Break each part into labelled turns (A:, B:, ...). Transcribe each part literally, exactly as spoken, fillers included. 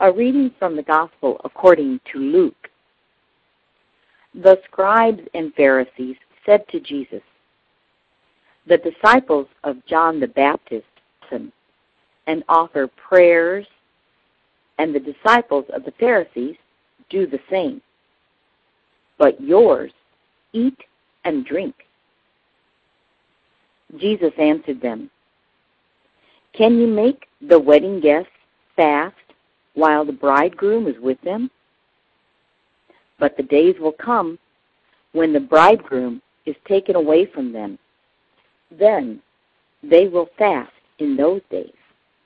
A: A reading from the Gospel according to Luke. The scribes and Pharisees said to Jesus, "The disciples of John the Baptist listen and offer prayers, and the disciples of the Pharisees do the same. But yours eat and drink." Jesus answered them, "Can you make the wedding guests fast while the bridegroom is with them? But the days will come when the bridegroom is taken away from them. Then they will fast in those days."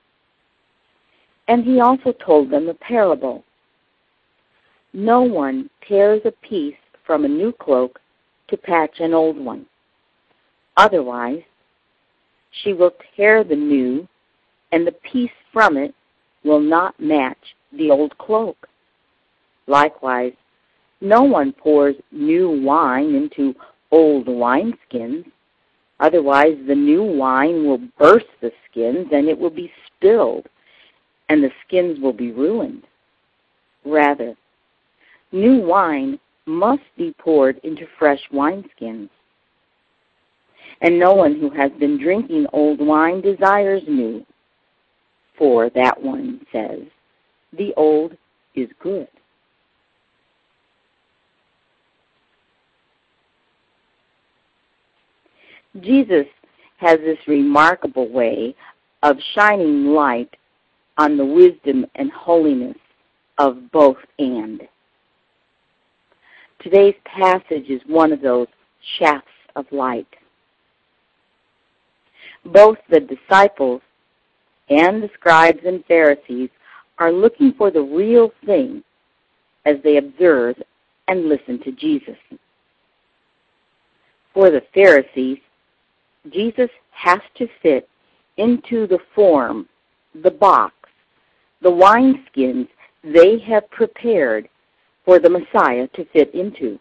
A: And he also told them a parable. "No one tears a piece from a new cloak to patch an old one. Otherwise, she will tear the new, and the piece from it will not match the old cloak. Likewise, no one pours new wine into old wineskins. Otherwise, the new wine will burst the skins, and it will be spilled, and the skins will be ruined. Rather, new wine must be poured into fresh wineskins. And no one who has been drinking old wine desires new, for that one says, 'The old is good.'" Jesus has this remarkable way of shining light on the wisdom and holiness of both and. Today's passage is one of those shafts of light. Both the disciples and the scribes and Pharisees are looking for the real thing as they observe and listen to Jesus. For the Pharisees, Jesus has to fit into the form, the box, the wineskins they have prepared for the Messiah to fit into.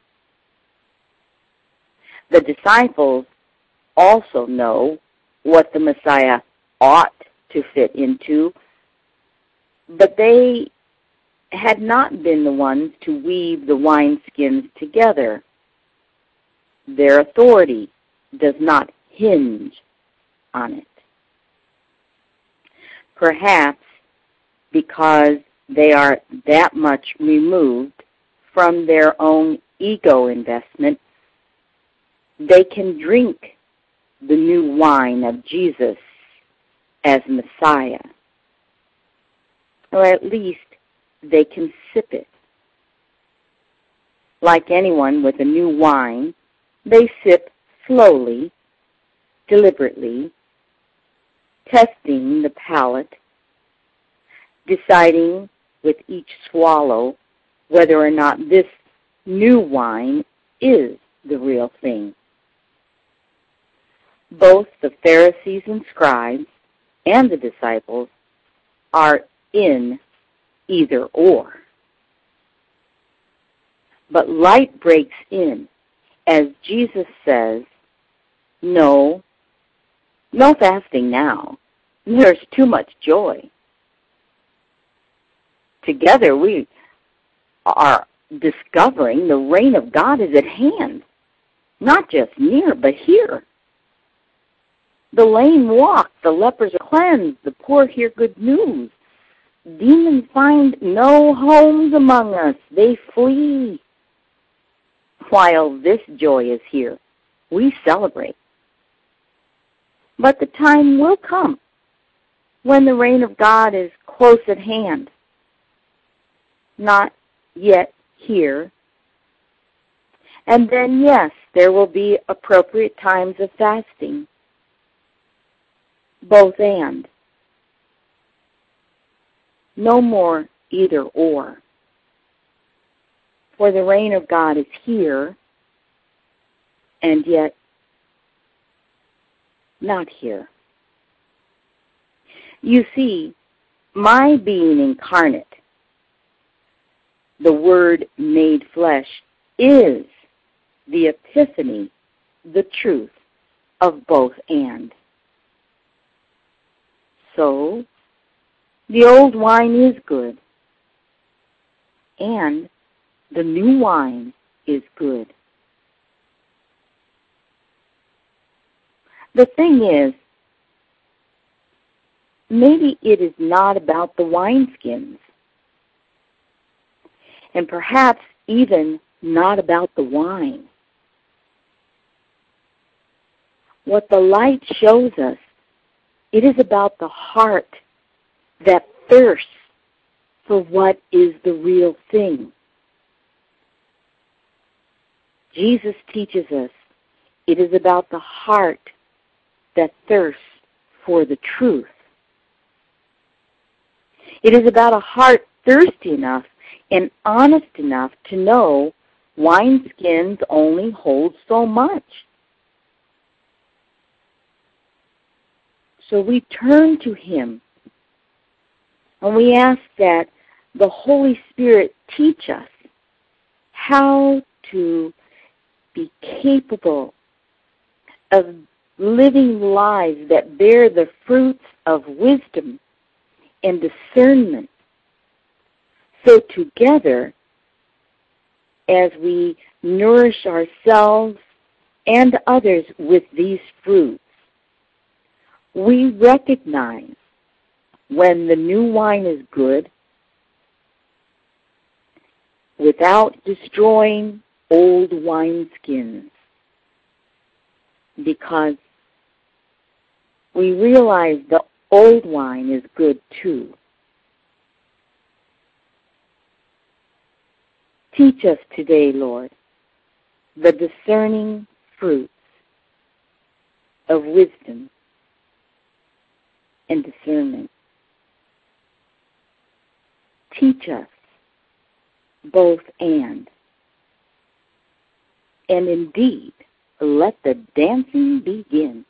A: The disciples also know what the Messiah ought to fit into, but they had not been the ones to weave the wineskins together. Their authority does not hinge on it. Perhaps because they are that much removed from their own ego investment, they can drink the new wine of Jesus as Messiah, or at least they can sip it. Like anyone with a new wine, they sip slowly, deliberately, testing the palate, deciding with each swallow whether or not this new wine is the real thing. Both the Pharisees and scribes and the disciples are in either or. But light breaks in as Jesus says, no, no fasting now. There's too much joy. Together we are discovering the reign of God is at hand, not just near, but here. The lame walk, the lepers are cleansed, the poor hear good news. Demons find no homes among us, they flee. While this joy is here, we celebrate. But the time will come when the reign of God is close at hand, not yet here. And then, yes, there will be appropriate times of fasting. Both and. No more either or. For the reign of God is here, and yet not here. You see, my being incarnate, the Word made flesh, is the epiphany, the truth of both and. So, the old wine is good, and the new wine is good. The thing is, maybe it is not about the wineskins, and perhaps even not about the wine. What the light shows us, it is about the heart that thirsts for what is the real thing. Jesus teaches us it is about the heart that thirsts for the truth. It is about a heart thirsty enough and honest enough to know wineskins only hold so much. So we turn to Him and we ask that the Holy Spirit teach us how to be capable of living lives that bear the fruits of wisdom and discernment. So together, as we nourish ourselves and others with these fruits, we recognize when the new wine is good without destroying old wineskins, because we realize the old wine is good too. Teach us today, Lord, the discerning fruits of wisdom and discernment. Teach us both and. And indeed, let the dancing begin.